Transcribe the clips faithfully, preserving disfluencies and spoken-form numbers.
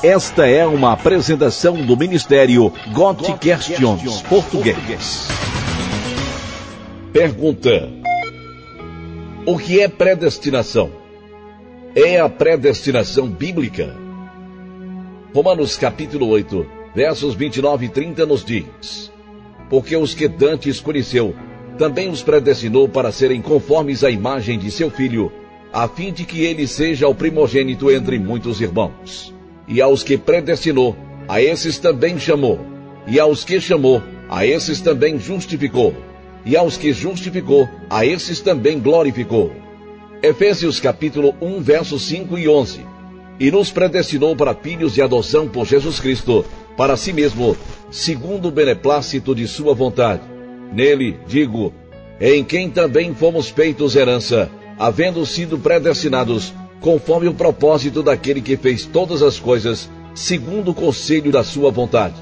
Esta é uma apresentação do Ministério God Questions Português. Pergunta: o que é predestinação? É a predestinação bíblica? Romanos capítulo oito, versos vinte e nove e trinta nos diz: porque os que dantes conheceu, também os predestinou para serem conformes à imagem de seu Filho, a fim de que ele seja o primogênito entre muitos irmãos. E aos que predestinou, a esses também chamou. E aos que chamou, a esses também justificou. E aos que justificou, a esses também glorificou. Efésios capítulo um, versos cinco e onze. E nos predestinou para filhos de adoção por Jesus Cristo, para si mesmo, segundo o beneplácito de sua vontade. Nele, digo, em quem também fomos feitos herança, havendo sido predestinados, conforme o propósito daquele que fez todas as coisas, segundo o conselho da sua vontade.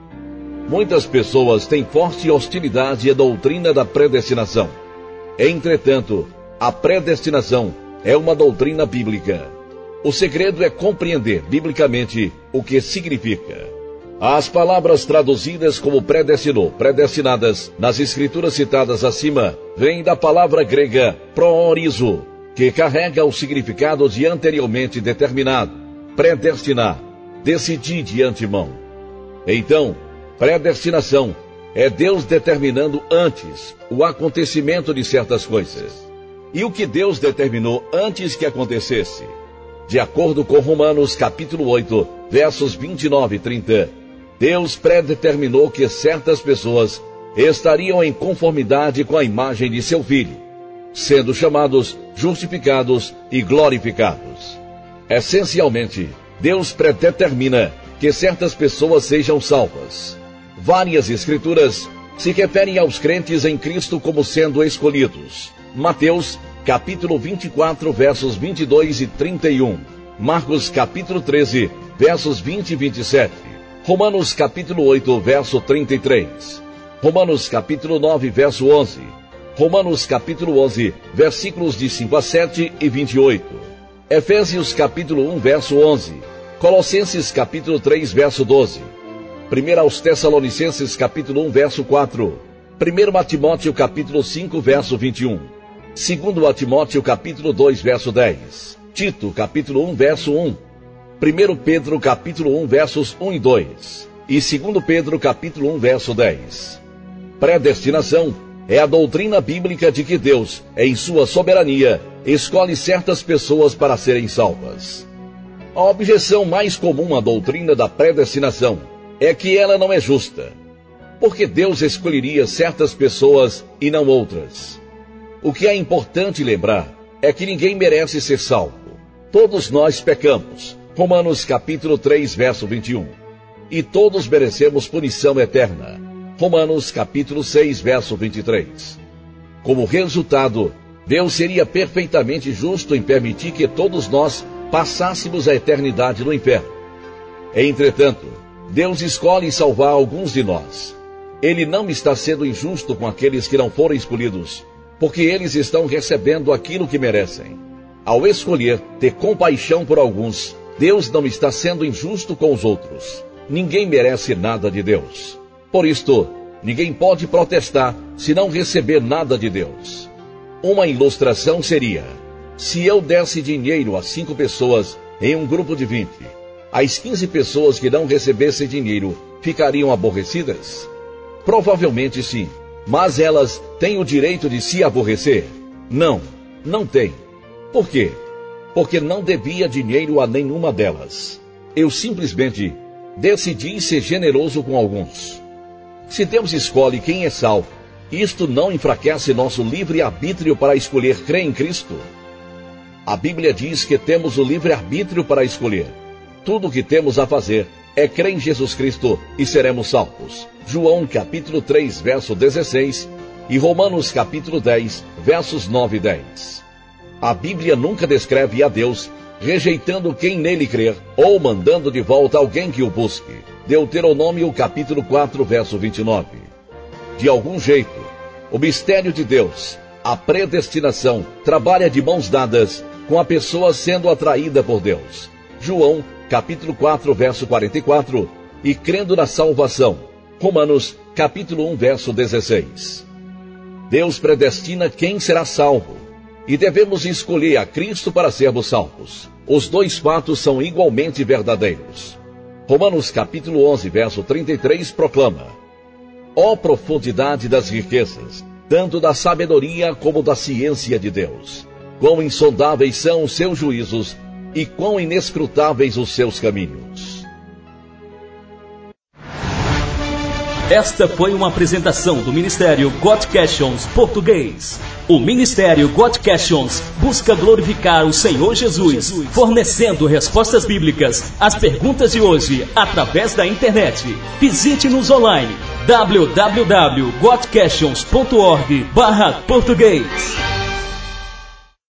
Muitas pessoas têm forte hostilidade à doutrina da predestinação. Entretanto, a predestinação é uma doutrina bíblica. O segredo é compreender biblicamente o que significa. As palavras traduzidas como predestinou, predestinadas, nas escrituras citadas acima, vêm da palavra grega proorizo, que carrega o significado de anteriormente determinado, predestinar, decidir de antemão. Então, predestinação é Deus determinando antes o acontecimento de certas coisas. E o que Deus determinou antes que acontecesse? De acordo com Romanos capítulo oito, versos vinte e nove e trinta, Deus predeterminou que certas pessoas estariam em conformidade com a imagem de seu Filho, sendo chamados, justificados e glorificados. Essencialmente, Deus predetermina que certas pessoas sejam salvas. Várias escrituras se referem aos crentes em Cristo como sendo escolhidos. Mateus, capítulo vinte e quatro, versos vinte e dois e trinta e um. Marcos, capítulo treze, versos vinte e vinte e sete. Romanos, capítulo oito, verso trinta e três. Romanos, capítulo nove, verso onze. Romanos capítulo onze, versículos de cinco a sete e vinte e oito. Efésios capítulo um, verso onze. Colossenses capítulo três, verso doze. primeiro aos Tessalonicenses capítulo um, verso quatro. primeiro a Timóteo capítulo cinco, verso vinte e um. segundo a Timóteo capítulo dois, verso dez. Tito capítulo um, verso um. primeiro Pedro capítulo um, versos um e dois. E segundo Pedro capítulo um, verso dez. Predestinação é a doutrina bíblica de que Deus, em sua soberania, escolhe certas pessoas para serem salvas. A objeção mais comum à doutrina da predestinação é que ela não é justa. Porque Deus escolheria certas pessoas e não outras? O que é importante lembrar é que ninguém merece ser salvo. Todos nós pecamos. Romanos capítulo três, verso vinte e um. E todos merecemos punição eterna. Romanos capítulo seis, verso vinte e três. Como resultado, Deus seria perfeitamente justo em permitir que todos nós passássemos a eternidade no inferno. Entretanto, Deus escolhe salvar alguns de nós. Ele não está sendo injusto com aqueles que não foram escolhidos, porque eles estão recebendo aquilo que merecem. Ao escolher ter compaixão por alguns, Deus não está sendo injusto com os outros. Ninguém merece nada de Deus. Por isto, ninguém pode protestar se não receber nada de Deus. Uma ilustração seria: se eu desse dinheiro a cinco pessoas em um grupo de vinte, as quinze pessoas que não recebessem dinheiro ficariam aborrecidas? Provavelmente sim, mas elas têm o direito de se aborrecer? Não, não têm. Por quê? Porque não devia dinheiro a nenhuma delas. Eu simplesmente decidi ser generoso com alguns. Se Deus escolhe quem é salvo, isto não enfraquece nosso livre-arbítrio para escolher crer em Cristo? A Bíblia diz que temos o livre-arbítrio para escolher. Tudo o que temos a fazer é crer em Jesus Cristo e seremos salvos. João capítulo três, verso dezesseis e Romanos capítulo dez, versos nove e dez. A Bíblia nunca descreve a Deus rejeitando quem nele crer ou mandando de volta alguém que o busque. Deuteronômio capítulo quatro, verso vinte e nove. De algum jeito, o mistério de Deus, a predestinação, trabalha de mãos dadas com a pessoa sendo atraída por Deus. João, capítulo quatro, verso quarenta e quatro, e crendo na salvação, Romanos, capítulo um, verso dezesseis. Deus predestina quem será salvo, e devemos escolher a Cristo para sermos salvos. Os dois fatos são igualmente verdadeiros. Romanos, capítulo onze, verso trinta e três, proclama: ó profundidade das riquezas, tanto da sabedoria como da ciência de Deus! Quão insondáveis são os seus juízos e quão inescrutáveis os seus caminhos. Esta foi uma apresentação do Ministério God Questions Português. O Ministério God Questions busca glorificar o Senhor Jesus, fornecendo respostas bíblicas às perguntas de hoje através da internet. Visite-nos online w w w ponto god questions ponto org barra português.